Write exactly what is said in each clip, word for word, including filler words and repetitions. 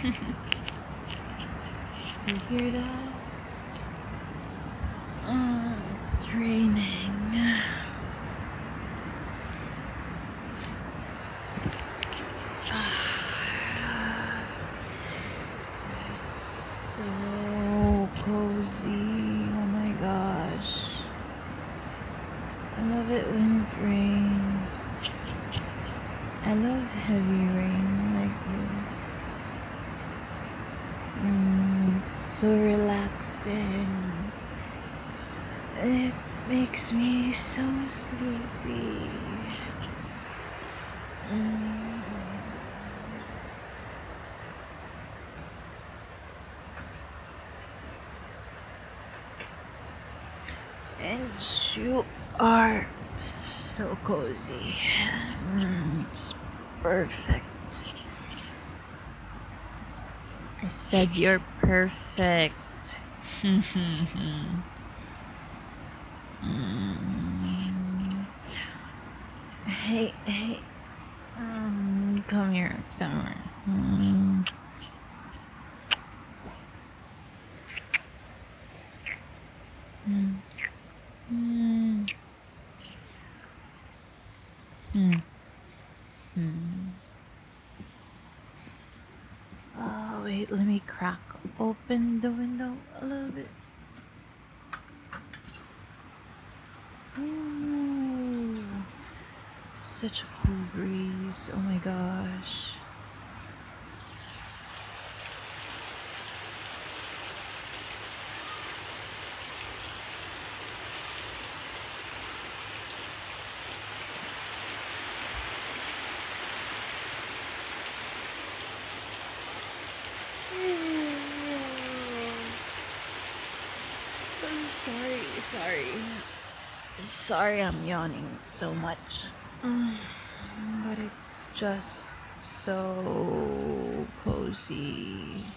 You hear that? Oh, it's raining. It's so cozy. Oh my gosh. I love it when it rains. I love heavy rain like this. Mm, it's so relaxing. It makes me so sleepy. Mm. And you are so cozy. Mm, it's perfect. I said you're perfect. Mm. Hey, hey. Mm, come here, come here. Mm. Mm. Mm. Mm. Mm. Oh, wait, let me crack open the window a little bit. Ooh, such a cool breeze. Oh my gosh. I'm sorry, sorry. Sorry I'm yawning so much. Mm, But it's just so cozy.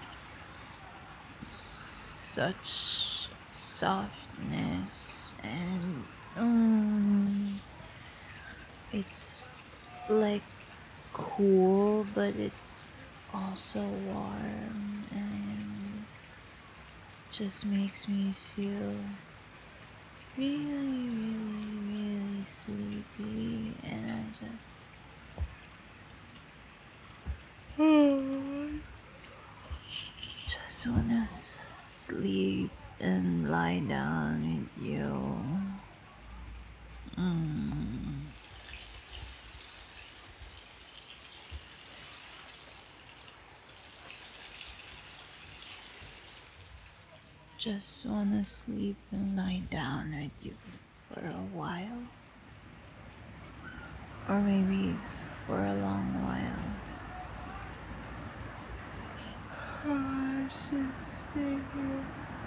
Such softness and mm, it's like cool, but it's also warm and just makes me feel really, really, really sleepy, and I just just wanna sleep and lie down with you. Mm. Just wanna sleep and lie down with you for a while, or maybe for a long while. I should stay here.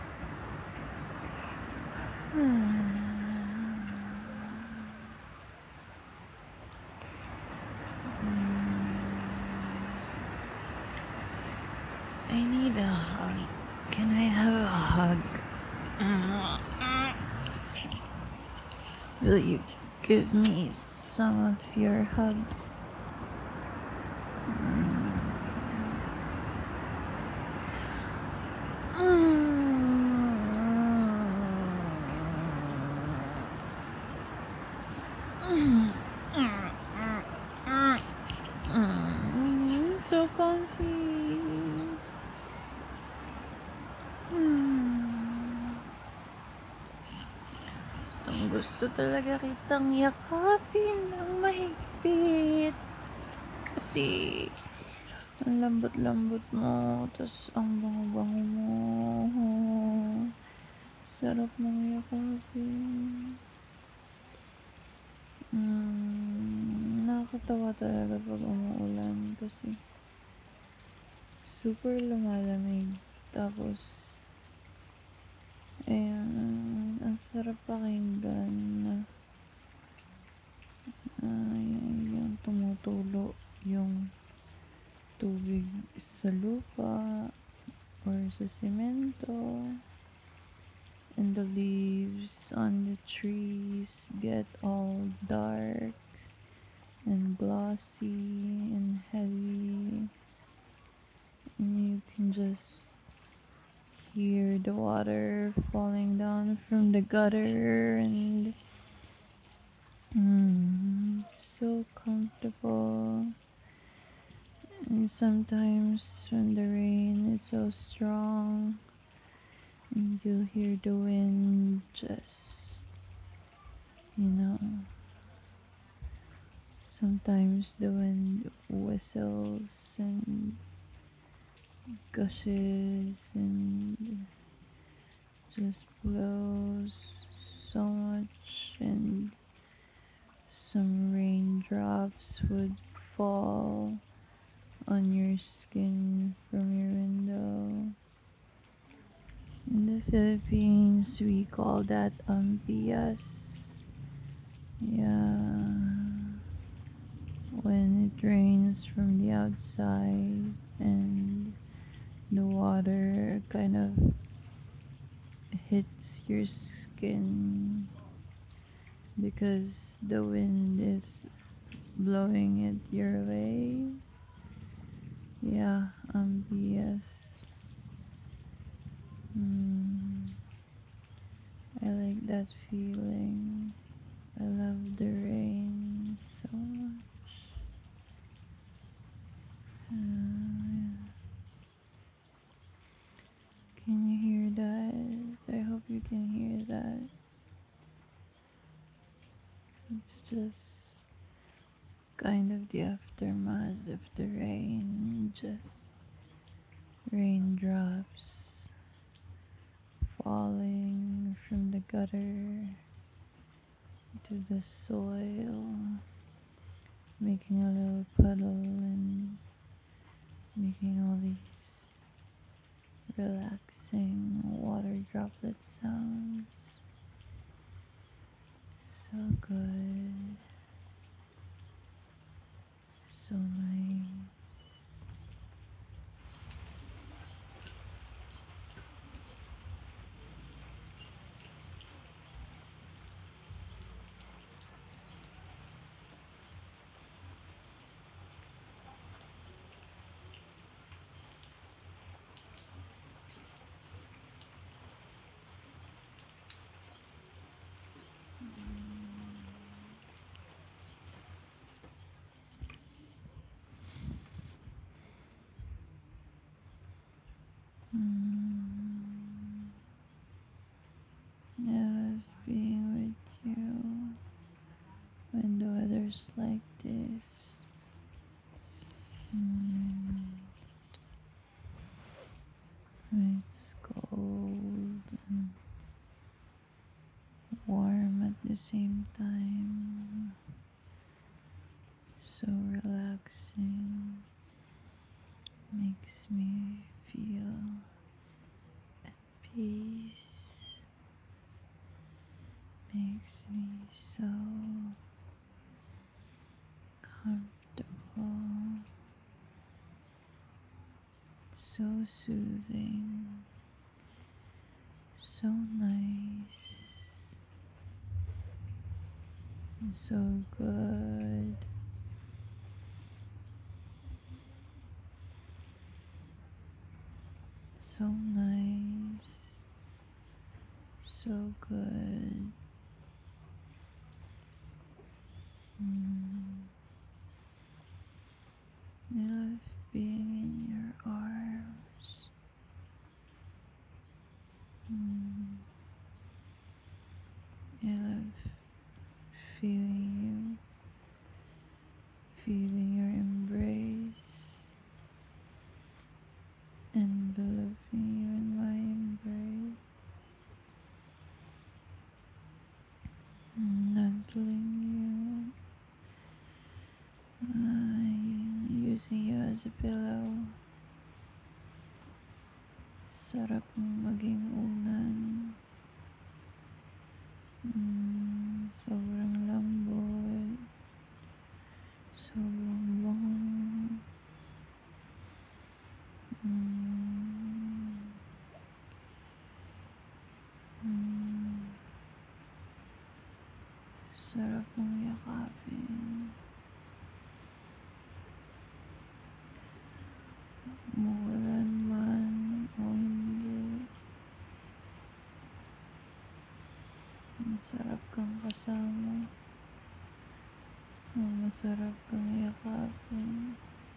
I need a hug. Can I have a hug? Will you give me some of your hugs? Mm, so comfy. Mm. Gustong gusto talaga kitang yakapin ng mahigpit. Kasi ang lambot-lambot mo, tas ang bango-bango mo. Sarap mong yakapin. Mm, nakakatawa talaga pag umuulan kasi super lumalamig. Tapos, ayan, ang sarap pakinggan na uh, yung tumutulo yung tubig sa lupa or sa semento, and the leaves on the trees get all dark and glossy and heavy, and you can just hear the water falling down from the gutter, and mm, so comfortable. And sometimes when the rain is so strong, and you'll hear the wind just, you know, sometimes the wind whistles and gushes and just blows so much, and some raindrops would fall on your skin from your window. In the Philippines, we call that ampias. Yeah, when it rains from the outside and the water kind of hits your skin because the wind is blowing it your way. Yeah, ambias. Mm, I like that feeling. I love the rain so much. Uh, can you hear that? I hope you can hear that. It's just kind of the aftermath of the rain, just raindrops falling from the gutter to the soil, making a little puddle and making all these relaxing water droplet sounds. So good, so nice. Mm, I love being with you when the weather's like this. Mm, it's cold and warm at the same time. So relaxing. Makes me feel at peace. Makes me so comfortable. So soothing. So nice. So good. So nice. So good. Mm. I love being in your arms. Mm. I love feeling you, feeling your embrace, enveloping you in my embrace, nuzzling you, uh, using you as a pillow. Sarap mong maging unan. Mm, sobrang lambot. Sobrang bango. Mm, mm, sarap mong yakapin. Mawala Masarap kang kasama. Masarap kang yakapin.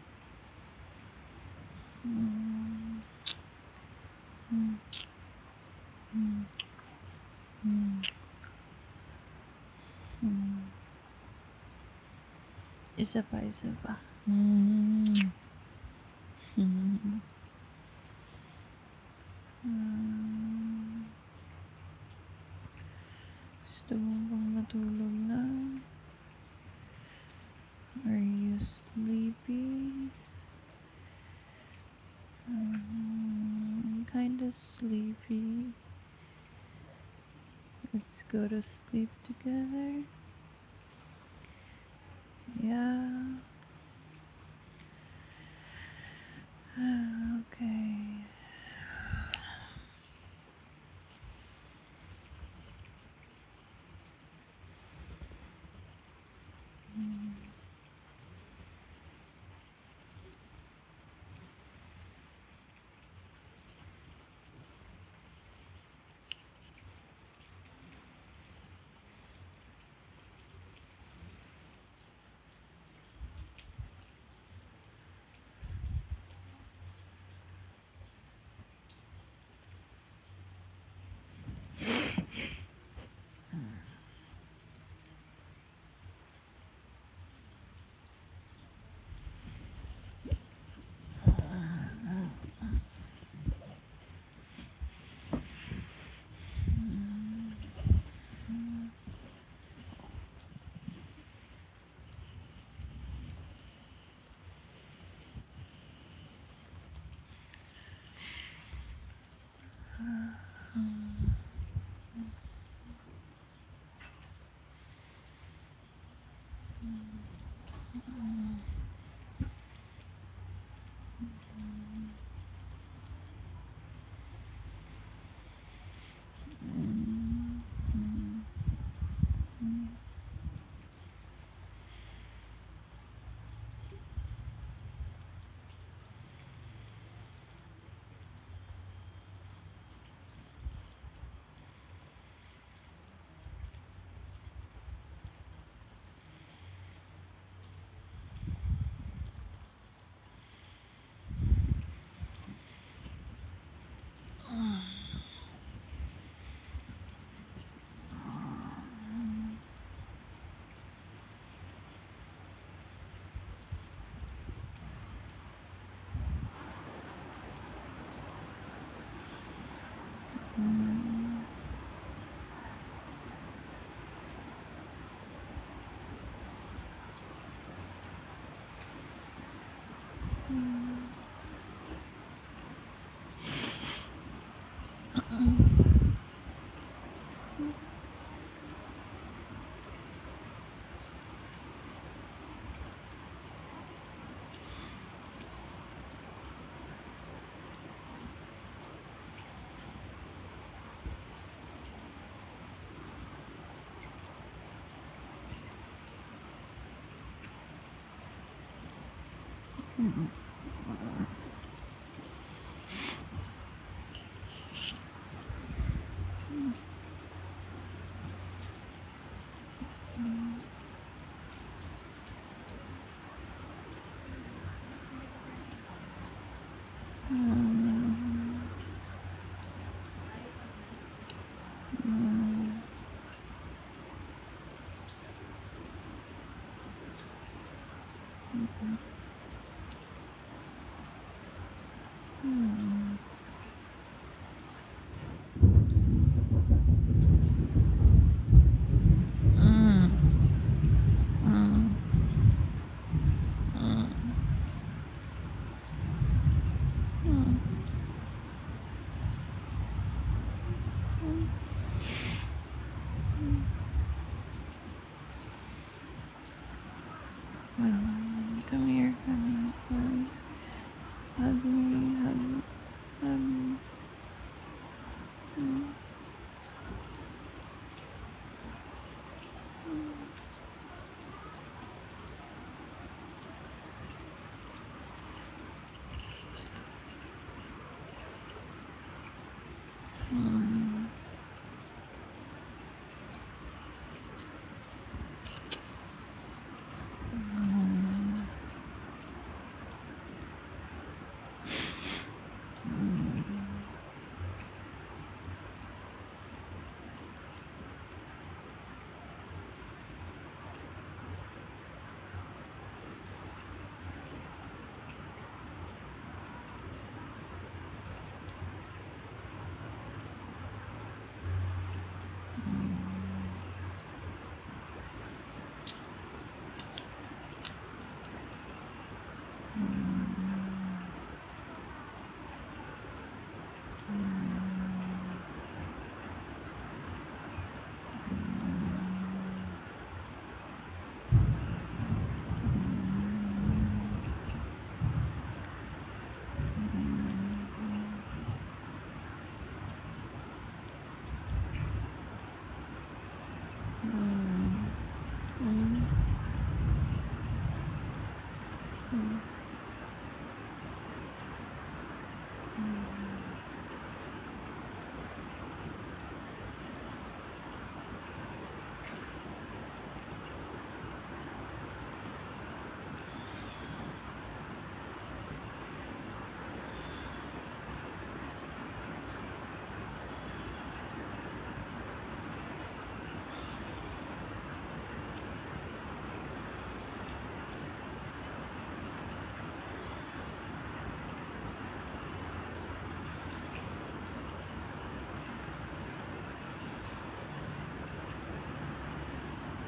Mm. Mm. Mm. Mm. Mm. Isa pa, isa pa. Mm. Mm. Mm. Gusto mo bang matulog na? Are you sleepy? Um, kinda sleepy. Let's go to sleep together. Yeah. Okay. Mm.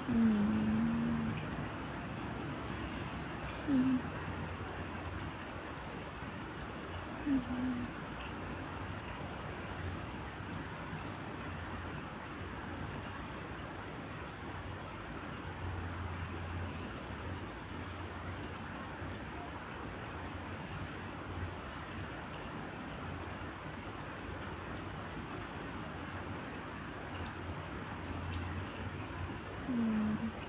Mm. Mm. Mm. Mm.